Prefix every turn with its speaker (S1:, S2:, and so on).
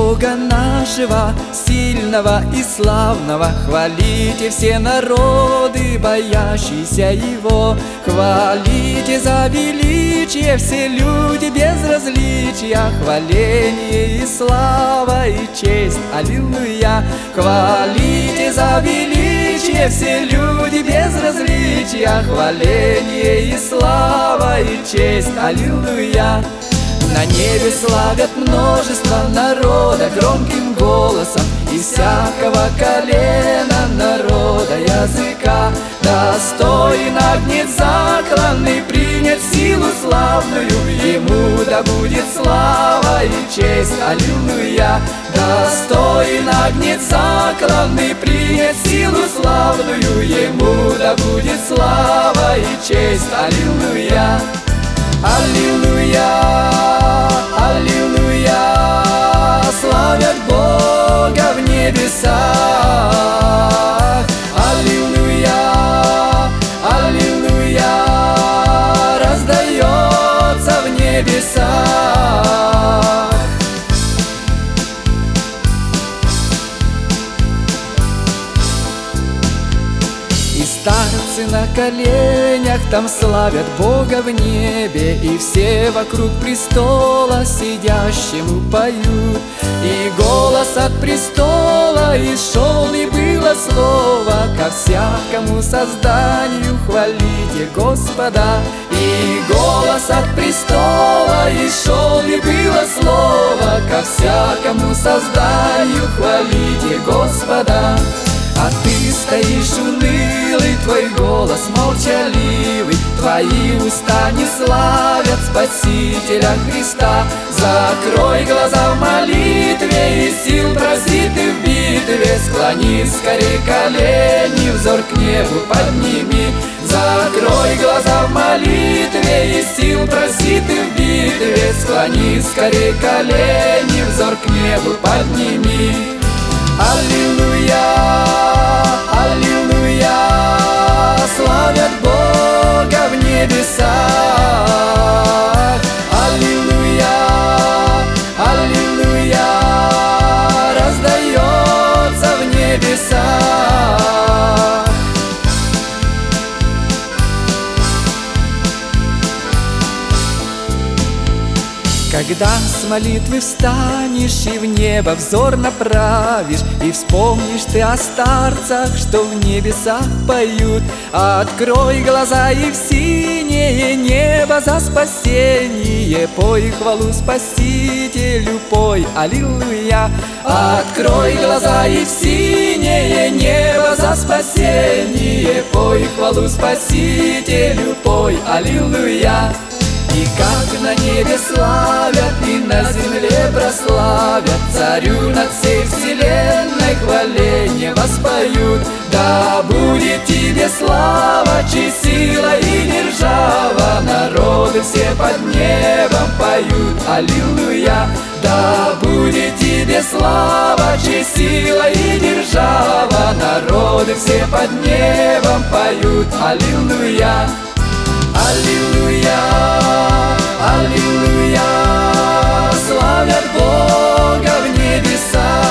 S1: Бога нашего, сильного и славного. Хвалите все народы, боящиеся Его. Хвалите за величие все люди без различия. Хваление и слава и честь, аллилуйя. Хвалите за величие все люди без различия. Хваление и слава и честь, аллилуйя. На небе славят множество народа громким голосом, и всякого колена, народа, языка. Достоин Агнец закланный принять силу славную, Ему да будет слава и честь, аллилуйя. Достоин Агнец закланный принять силу славную, Ему да будет слава и честь, аллилуйя. Аллилуйя, аллилуйя, славят Бога в небесах. Аллилуйя, аллилуйя, раздается в небесах. И старцы на коленях там славят Бога в небе, и все вокруг престола сидящему поют. И голос от престола и шел, и было слово ко всякому созданию: хвалите Господа. И голос от престола и шел, и было слово ко всякому созданию: хвалите Господа. А ты стоишь унылый, твой голос молчаливый, твои уста не славят Спасителя Христа. Закрой глаза в молитве и сил проси ты в битве. Склони скорей колени, взор к небу подними. Закрой глаза в молитве и сил проси ты в битве. Склони скорей колени, взор к небу подними. Аллилуйя, аллилуйя, славят Бога в небесах. Аллилуйя, аллилуйя, раздается в небесах. Когда с молитвы встанешь и в небо взор направишь, и вспомнишь ты о старцах, что в небесах поют, открой глаза и в синее небо за спасение пой хвалу Спасителю, пой аллилуйя. Открой глаза и в синее небо за спасение пой хвалу Спасителю, пой аллилуйя. И как на небе славят, и на земле прославят, Царю над всей вселенной хваление воспоют. Да будет тебе слава, честь, сила и держава, народы все под небом поют аллилуйя. Да будет тебе слава, честь, сила и держава, народы все под небом поют аллилуйя. Аллилуйя, аллилуйя, славят Бога в небесах.